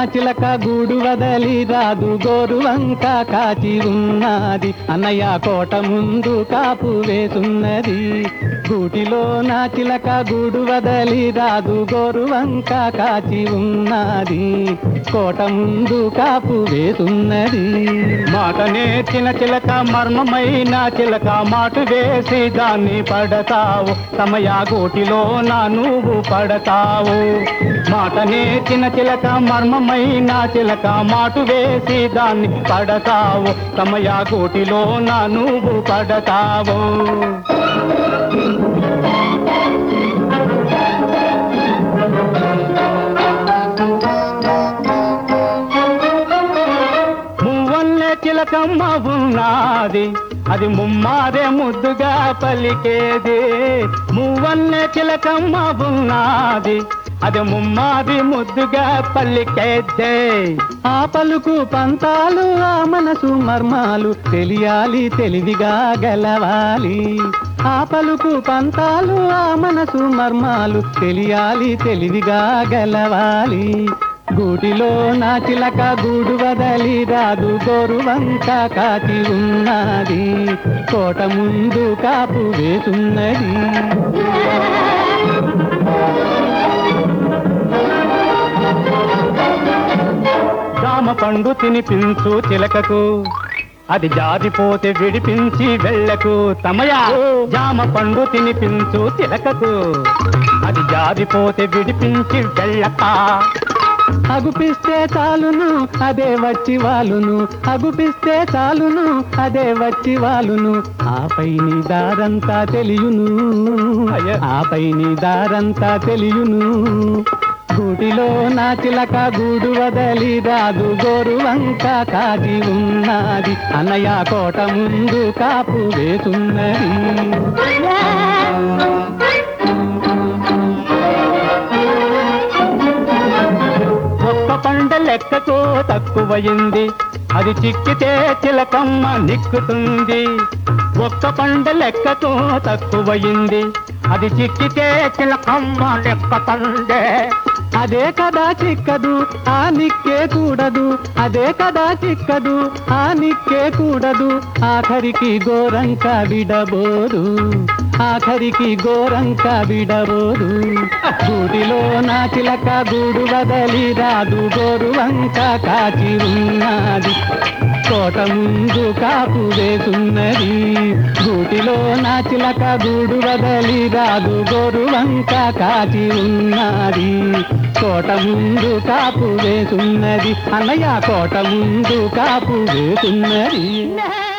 చిలక గూడు వదలి రాదు గోరువంక కాచి ఉన్నది అన్నయ్య కోట ముందు కాపు వేసున్నది గూటిలో నా చిలక గూడు వదలి రాదు గోరువంక కాచి ఉన్నది కోట ముందు కాపు వేసున్నది మాట నేర్చిన చిలక మర్మమైన చిలక మాట వేసి దాన్ని పడతావు సమయ గోటిలో నా నువ్వు పడతావు మాట నేర్చిన చిలక మర్మమైన చిలక మాట వేసి దాన్ని పడతావు సమయ గోటిలో నా నువ్వు పడతావు చిలకమ్మ ఉన్నది అది ముమ్మారే ముద్దుగా పలికేది మువ్వన్నే చిలకమ్మ ఉన్నది అది ముమ్మాది ముద్దుగా పలికేదే ఆ పలుకు పంతాలు ఆ మనసు మర్మాలు తెలియాలి తెలివిగా గెలవాలి ఆ పలుకు పంతాలు ఆ మనసు మర్మాలు తెలియాలి తెలివిగా గెలవాలి గూటిలో నా చిలక గూడు వదలి రాదు గోరువంక కాచి ఉన్నది కోట ముందు కాపు వేసున్నది జామ పండు తినిపించు చిలకకు అది జారిపోతే విడిపించి వెళ్ళకు తమయా జామ పండు తినిపించు చిలకకు అది జారిపోతే విడిపించి వెళ్ళక అగుపిస్తే చాలును అదే వచ్చి వాలును అగుపిస్తే చాలును అదే వచ్చి వాలును ఆపై నీ దారంతా తెలియును ఆపై నీ దారంతా తెలియును గూటిలో నా చిలక గూడు వదలి రాదు గోరువంక కాచి ఉన్నది అన్నయ్య కోట ముందు కాపు వేసున్నది పంట లెక్కతో తక్కువయింది అది చిక్కితే చిలకమ్మ నిక్కుతుంది ఒక్క పంట లెక్కతో తక్కువయింది అది చిక్కితే చిలకమ్మ లెక్కతండే అదే కదా చిక్కదు ఆ నిక్కే కూడదు అదే కదా చిక్కదు ఆ నిక్కే కూడదు ఆఖరికి గోరంక విడబోదు ఆఖరికి గోరంక విడబోదు గూటిలో నా చిలక గూడు వదలి రాదు గోరువంక కాచి ఉన్నది కోట ముందు కాపు వేసున్నది గూటిలో నా చిలక గూడు వదలి రాదు గోరువంక కాచి ఉన్నది కోట ముందు కాపు వేసున్నది అన్నయ్య కోట ముందు కాపు వేసున్నది